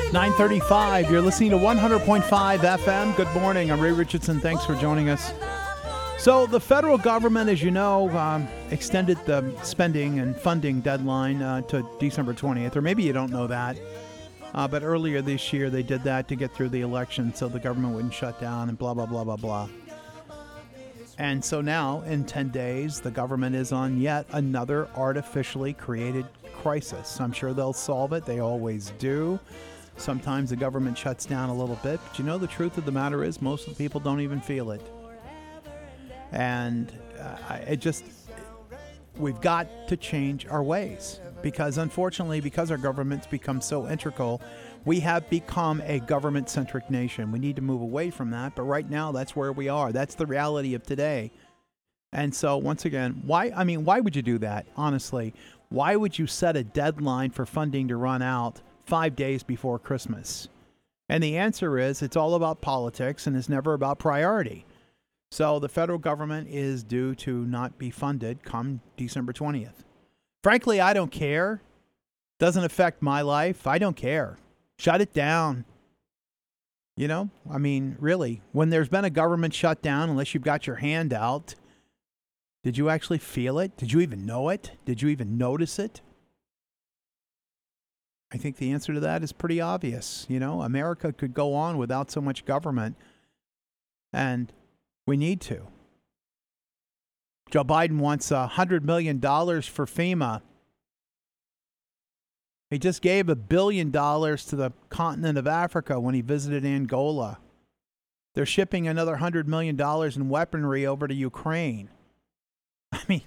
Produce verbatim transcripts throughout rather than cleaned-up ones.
nine thirty-five, you're listening to one hundred point five F M. Good morning. I'm Ray Richardson. Thanks for joining us. So the federal government, as you know, um, extended the spending and funding deadline uh, to December twentieth, or maybe you don't know that. Uh, but earlier this year, they did that to get through the election so the government wouldn't shut down and blah, blah, blah, blah, blah. And so now, in ten days, the government is on yet another artificially created crisis. I'm sure they'll solve it. They always do. Sometimes the government shuts down a little bit. But you know, the truth of the matter is most of the people don't even feel it. And uh, it just, we've got to change our ways. Because unfortunately, because our government's become so integral, we have become a government-centric nation. We need to move away from that. But right now, that's where we are. That's the reality of today. And so, once again, why, I mean, why would you do that, honestly? Why would you set a deadline for funding to run out five days before Christmas? And the answer is it's all about politics and it's never about priority. So the federal government is due to not be funded come December twentieth. Frankly, I don't care. Doesn't affect my life. I don't care. Shut it down. You know, I mean, really, when there's been a government shutdown, unless you've got your hand out, did you actually feel it? Did you even know it? Did you even notice it? I think the answer to that is pretty obvious. You know, America could go on without so much government, and we need to. Joe Biden wants one hundred million dollars for FEMA. He just gave a billion dollars to the continent of Africa when he visited Angola. They're shipping another one hundred million dollars in weaponry over to Ukraine. I mean,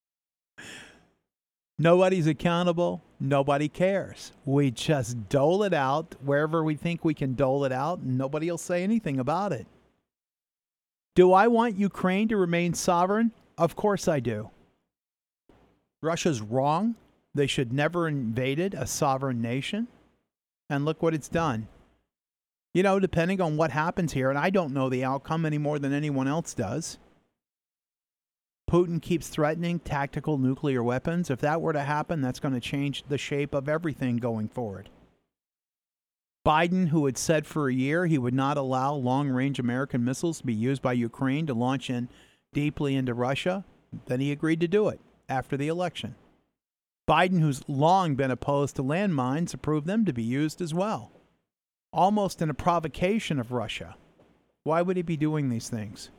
nobody's accountable. Nobody cares. We just dole it out wherever we think we can dole it out, and nobody will say anything about it. Do I want Ukraine to remain sovereign? Of course I do. Russia's wrong. They should never invaded a sovereign nation. And look what it's done. You know, depending on what happens here, and I don't know the outcome any more than anyone else does. Putin keeps threatening tactical nuclear weapons. If that were to happen, that's going to change the shape of everything going forward. Biden, who had said for a year he would not allow long-range American missiles to be used by Ukraine to launch in deeply into Russia, then he agreed to do it after the election. Biden, who's long been opposed to landmines, approved them to be used as well, almost in a provocation of Russia. Why would he be doing these things?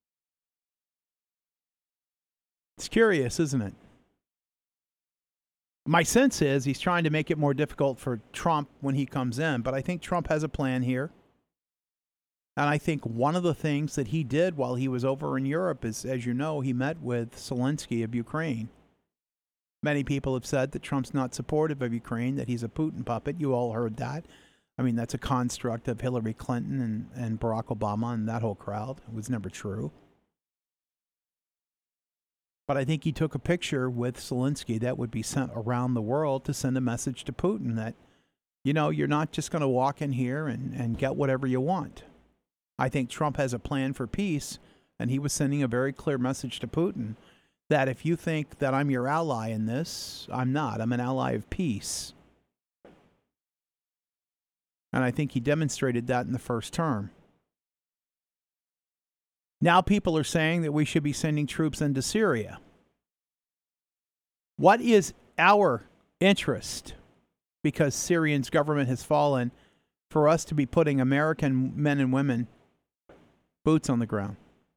It's curious, isn't it? My sense is he's trying to make it more difficult for Trump when he comes in, but I think Trump has a plan here. And I think one of the things that he did while he was over in Europe is, as you know, he met with Zelensky of Ukraine. Many people have said that Trump's not supportive of Ukraine, that he's a Putin puppet. You all heard that. I mean, that's a construct of Hillary Clinton and, and Barack Obama and that whole crowd. It was never true. But I think he took a picture with Zelensky that would be sent around the world to send a message to Putin that, you know, you're not just going to walk in here and, and get whatever you want. I think Trump has a plan for peace, and he was sending a very clear message to Putin that if you think that I'm your ally in this, I'm not. I'm an ally of peace. And I think he demonstrated that in the first term. Now people are saying that we should be sending troops into Syria. What is our interest, because Syrian's government has fallen, for us to be putting American men and women boots on the ground?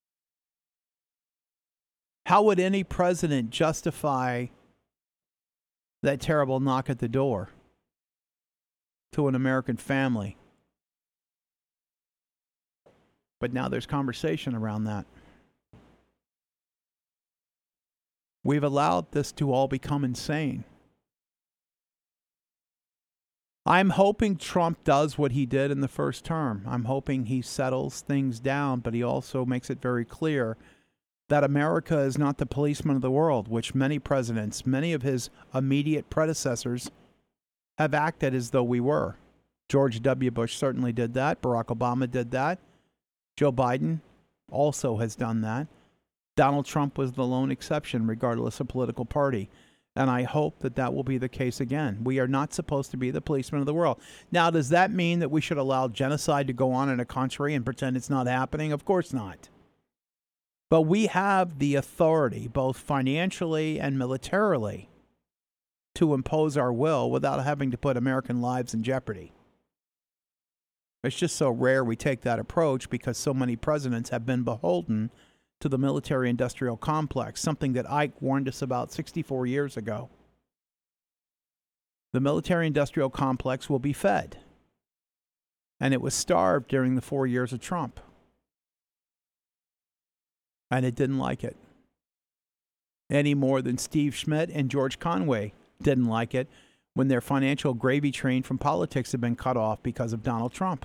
How would any president justify that terrible knock at the door to an American family? But now there's conversation around that. We've allowed this to all become insane. I'm hoping Trump does what he did in the first term. I'm hoping he settles things down, but he also makes it very clear that America is not the policeman of the world, which many presidents, many of his immediate predecessors have acted as though we were. George W. Bush certainly did that. Barack Obama did that. Joe Biden also has done that. Donald Trump was the lone exception, regardless of political party. And I hope that that will be the case again. We are not supposed to be the policemen of the world. Now, does that mean that we should allow genocide to go on in a country and pretend it's not happening? Of course not. But we have the authority, both financially and militarily, to impose our will without having to put American lives in jeopardy. It's just so rare we take that approach because so many presidents have been beholden to the military-industrial complex, something that Ike warned us about sixty-four years ago. The military-industrial complex will be fed, and it was starved during the four years of Trump, and it didn't like it any more than Steve Schmidt and George Conway didn't like it when their financial gravy train from politics had been cut off because of Donald Trump.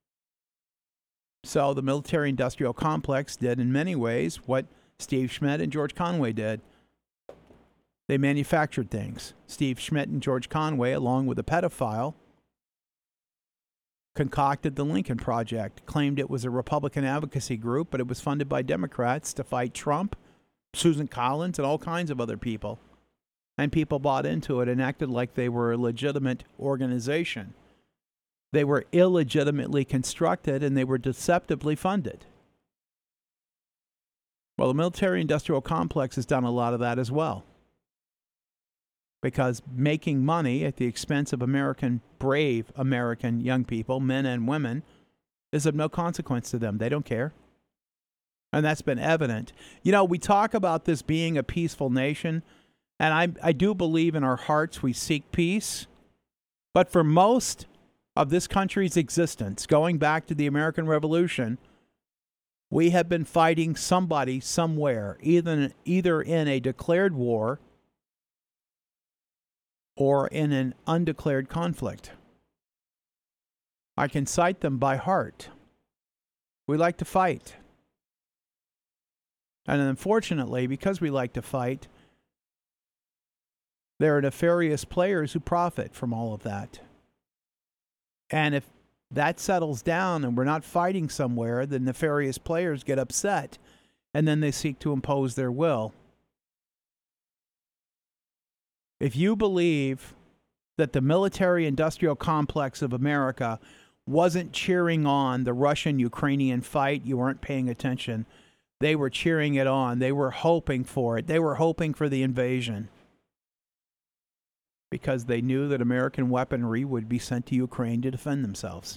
So the military-industrial complex did in many ways what Steve Schmidt and George Conway did. They manufactured things. Steve Schmidt and George Conway, along with a pedophile, concocted the Lincoln Project, claimed it was a Republican advocacy group, but it was funded by Democrats to fight Trump, Susan Collins, and all kinds of other people. And people bought into it and acted like they were a legitimate organization. They were illegitimately constructed, and they were deceptively funded. Well, the military-industrial complex has done a lot of that as well. Because making money at the expense of American, brave American young people, men and women, is of no consequence to them. They don't care. And that's been evident. You know, we talk about this being a peaceful nation, and I, I do believe in our hearts we seek peace. But for most of this country's existence, going back to the American Revolution, we have been fighting somebody somewhere, either, either in a declared war or in an undeclared conflict. I can cite them by heart. We like to fight. And unfortunately, because we like to fight, there are nefarious players who profit from all of that. And if that settles down and we're not fighting somewhere, the nefarious players get upset and then they seek to impose their will. If you believe that the military-industrial complex of America wasn't cheering on the Russian-Ukrainian fight, you weren't paying attention. They were cheering it on. They were hoping for it. They were hoping for the invasion, because they knew that American weaponry would be sent to Ukraine to defend themselves.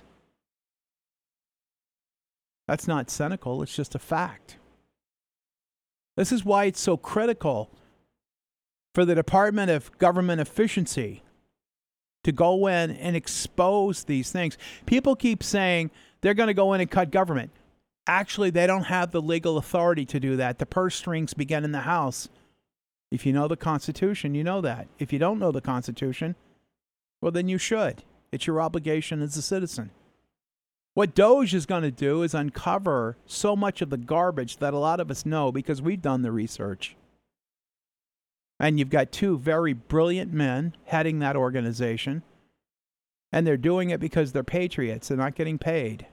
That's not cynical, it's just a fact. This is why it's so critical for the Department of Government Efficiency to go in and expose these things. People keep saying they're going to go in and cut government. Actually, they don't have the legal authority to do that. The purse strings begin in the House. If you know the Constitution, you know that. If you don't know the Constitution, well, then you should. It's your obligation as a citizen. What DOGE is going to do is uncover so much of the garbage that a lot of us know because we've done the research. And you've got two very brilliant men heading that organization, and they're doing it because they're patriots. They're not getting paid.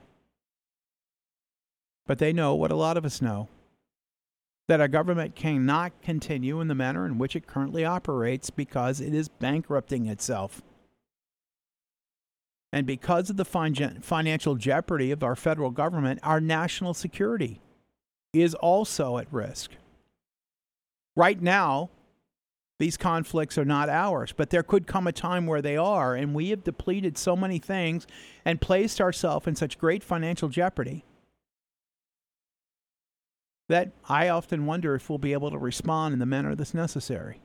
But they know what a lot of us know, that our government cannot continue in the manner in which it currently operates because it is bankrupting itself. And because of the fin- financial jeopardy of our federal government, our national security is also at risk. Right now, these conflicts are not ours, but there could come a time where they are, and we have depleted so many things and placed ourselves in such great financial jeopardy that I often wonder if we'll be able to respond in the manner that's necessary.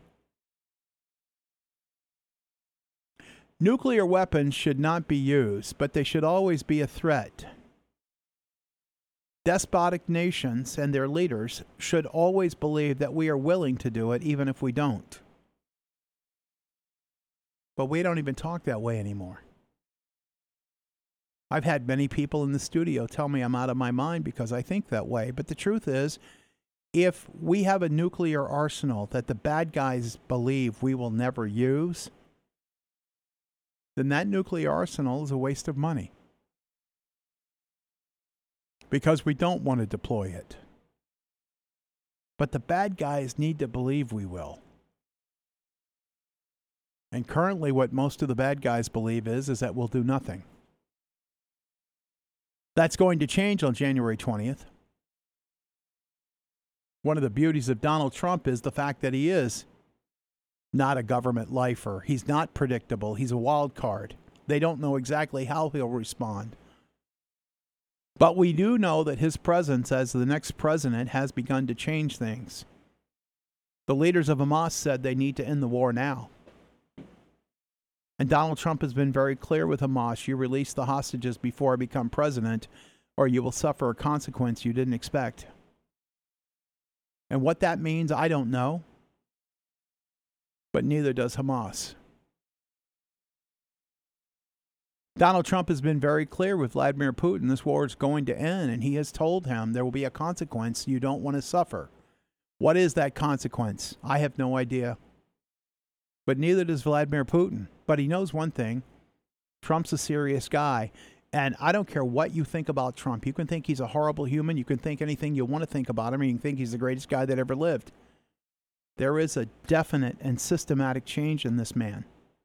Nuclear weapons should not be used, but they should always be a threat. Despotic nations and their leaders should always believe that we are willing to do it, even if we don't. But we don't even talk that way anymore. I've had many people in the studio tell me I'm out of my mind because I think that way. But the truth is, if we have a nuclear arsenal that the bad guys believe we will never use, then that nuclear arsenal is a waste of money. Because we don't want to deploy it. But the bad guys need to believe we will. And currently what most of the bad guys believe is, is that we'll do nothing. That's going to change on January twentieth. One of the beauties of Donald Trump is the fact that he is not a government lifer. He's not predictable. He's a wild card. They don't know exactly how he'll respond. But we do know that his presence as the next president has begun to change things. The leaders of Hamas said they need to end the war now. And Donald Trump has been very clear with Hamas. You release the hostages before I become president, or you will suffer a consequence you didn't expect. And what that means, I don't know. But neither does Hamas. Donald Trump has been very clear with Vladimir Putin. This war is going to end, and he has told him there will be a consequence you don't want to suffer. What is that consequence? I have no idea. But neither does Vladimir Putin. But he knows one thing. Trump's a serious guy. And I don't care what you think about Trump. You can think he's a horrible human. You can think anything you want to think about him. You can think he's the greatest guy that ever lived. There is a definite and systematic change in this man.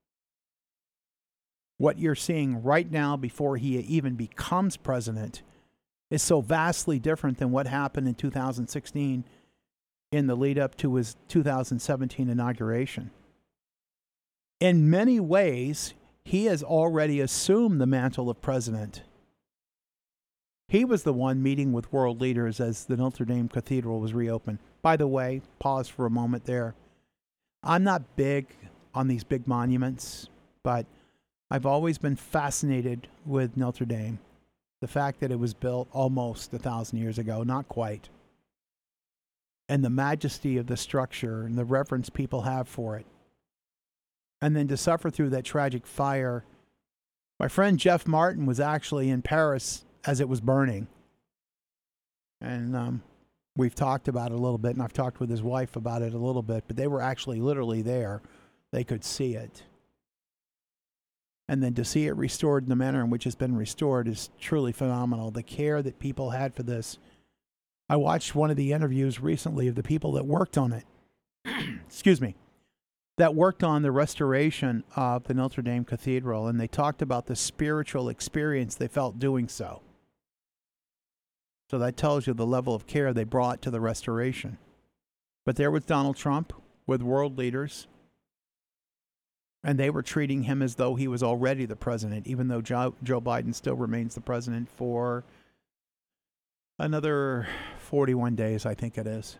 What you're seeing right now before he even becomes president is so vastly different than what happened in two thousand sixteen in the lead up to his two thousand seventeen inauguration. In many ways, he has already assumed the mantle of president. He was the one meeting with world leaders as the Notre Dame Cathedral was reopened. By the way, pause for a moment there. I'm not big on these big monuments, but I've always been fascinated with Notre Dame. The fact that it was built almost a thousand years ago, not quite. And the majesty of the structure and the reverence people have for it. And then to suffer through that tragic fire. My friend Jeff Martin was actually in Paris as it was burning. And um, we've talked about it a little bit, and I've talked with his wife about it a little bit, but they were actually literally there. They could see it. And then to see it restored in the manner in which it's been restored is truly phenomenal. The care that people had for this. I watched one of the interviews recently of the people that worked on it. Excuse me. That worked on the restoration of the Notre Dame Cathedral, and they talked about the spiritual experience they felt doing so. So that tells you the level of care they brought to the restoration. But there was Donald Trump with world leaders, and they were treating him as though he was already the president, even though Joe, Joe Biden still remains the president for another forty-one days, I think it is.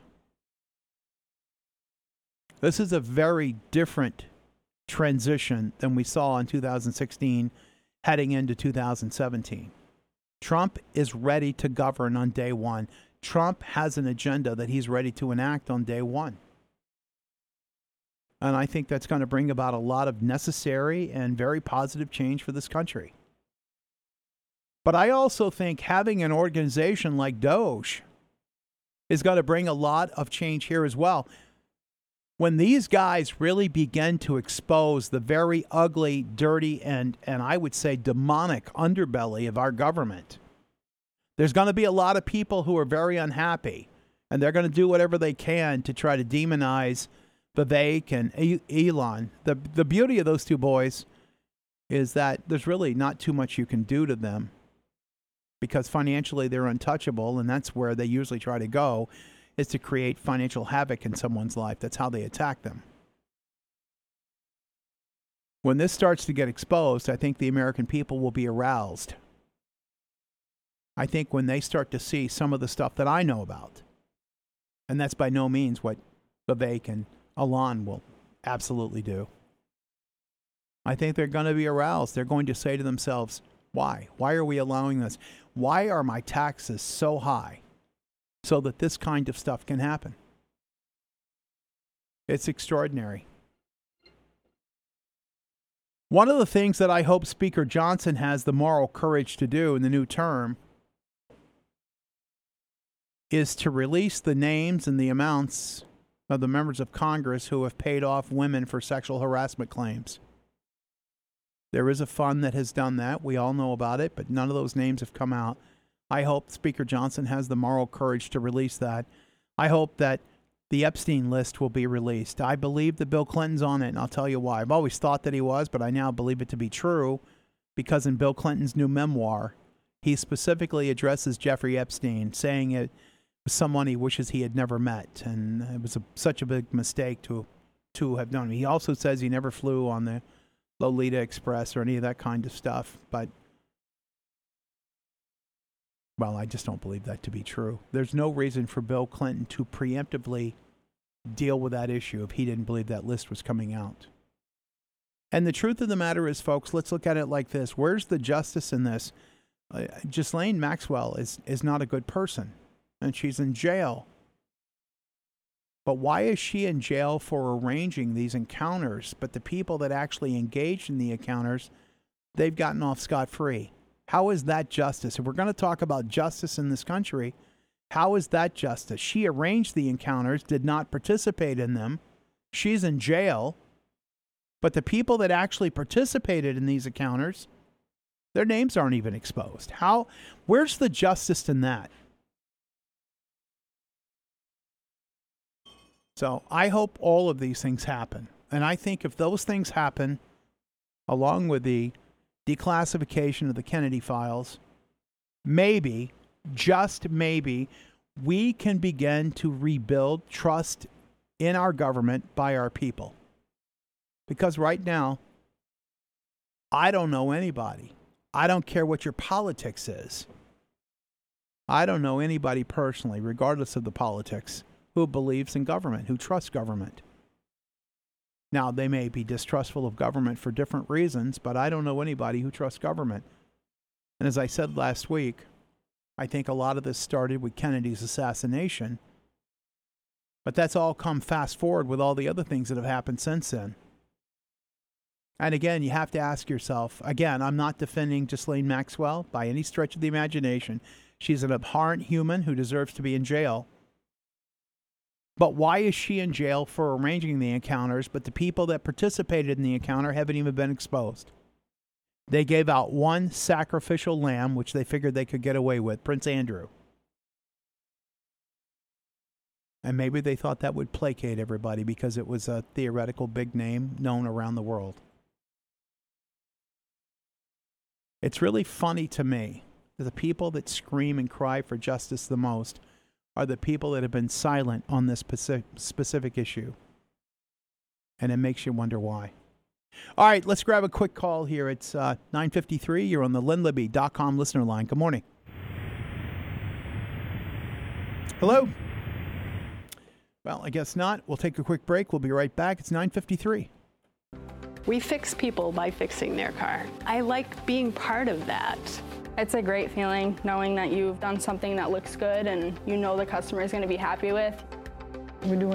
This is a very different transition than we saw in two thousand sixteen heading into two thousand seventeen. Trump is ready to govern on day one. Trump has an agenda that he's ready to enact on day one. And I think that's going to bring about a lot of necessary and very positive change for this country. But I also think having an organization like Doge is going to bring a lot of change here as well. When these guys really begin to expose the very ugly, dirty, and, and I would say demonic underbelly of our government, there's going to be a lot of people who are very unhappy, and they're going to do whatever they can to try to demonize Vivek and Elon. The, the beauty of those two boys is that there's really not too much you can do to them because financially they're untouchable, and that's where they usually try to go, is to create financial havoc in someone's life. That's how they attack them. When this starts to get exposed, I think the American people will be aroused. I think when they start to see some of the stuff that I know about, and that's by no means what Vivek and Elon will absolutely do. I think they're going to be aroused. They're going to say to themselves, why? Why are we allowing this? Why are my taxes so high so that this kind of stuff can happen? It's extraordinary. One of the things that I hope Speaker Johnson has the moral courage to do in the new term is to release the names and the amounts of the members of Congress who have paid off women for sexual harassment claims. There is a fund that has done that. We all know about it, but none of those names have come out. I hope Speaker Johnson has the moral courage to release that. I hope that the Epstein list will be released. I believe that Bill Clinton's on it, and I'll tell you why. I've always thought that he was, but I now believe it to be true because in Bill Clinton's new memoir, he specifically addresses Jeffrey Epstein, saying it was someone he wishes he had never met, and it was a, such a big mistake to to have done. He also says he never flew on the Lolita Express or any of that kind of stuff, but well, I just don't believe that to be true. There's no reason for Bill Clinton to preemptively deal with that issue if he didn't believe that list was coming out. And the truth of the matter is, folks, let's look at it like this. Where's the justice in this? Uh, Ghislaine Maxwell is, is not a good person, and she's in jail. But why is she in jail for arranging these encounters? But the people that actually engaged in the encounters, they've gotten off scot-free. How is that justice? If we're going to talk about justice in this country, how is that justice? She arranged the encounters, did not participate in them. She's in jail. But the people that actually participated in these encounters, their names aren't even exposed. How? Where's the justice in that? So I hope all of these things happen. And I think if those things happen, along with the declassification of the Kennedy files, maybe, just maybe, we can begin to rebuild trust in our government by our people. Because right now, I don't know anybody. I don't care what your politics is. I don't know anybody personally, regardless of the politics, who believes in government, who trusts government. Now, they may be distrustful of government for different reasons, but I don't know anybody who trusts government. And as I said last week, I think a lot of this started with Kennedy's assassination. But that's all come fast forward with all the other things that have happened since then. And again, you have to ask yourself, again, I'm not defending Ghislaine Maxwell by any stretch of the imagination. She's an abhorrent human who deserves to be in jail. But why is she in jail for arranging the encounters, but the people that participated in the encounter haven't even been exposed? They gave out one sacrificial lamb, which they figured they could get away with, Prince Andrew. And maybe they thought that would placate everybody because it was a theoretical big name known around the world. It's really funny to me that the people that scream and cry for justice the most are the people that have been silent on this specific, specific issue. And it makes you wonder why. All right, let's grab a quick call here. It's uh, nine fifty-three. You're on the Lynn Libby dot com listener line. Good morning. Hello? Well, I guess not. We'll take a quick break. We'll be right back. It's nine fifty-three. We fix people by fixing their car. I like being part of that. It's a great feeling knowing that you've done something that looks good and you know the customer is going to be happy with. We're doing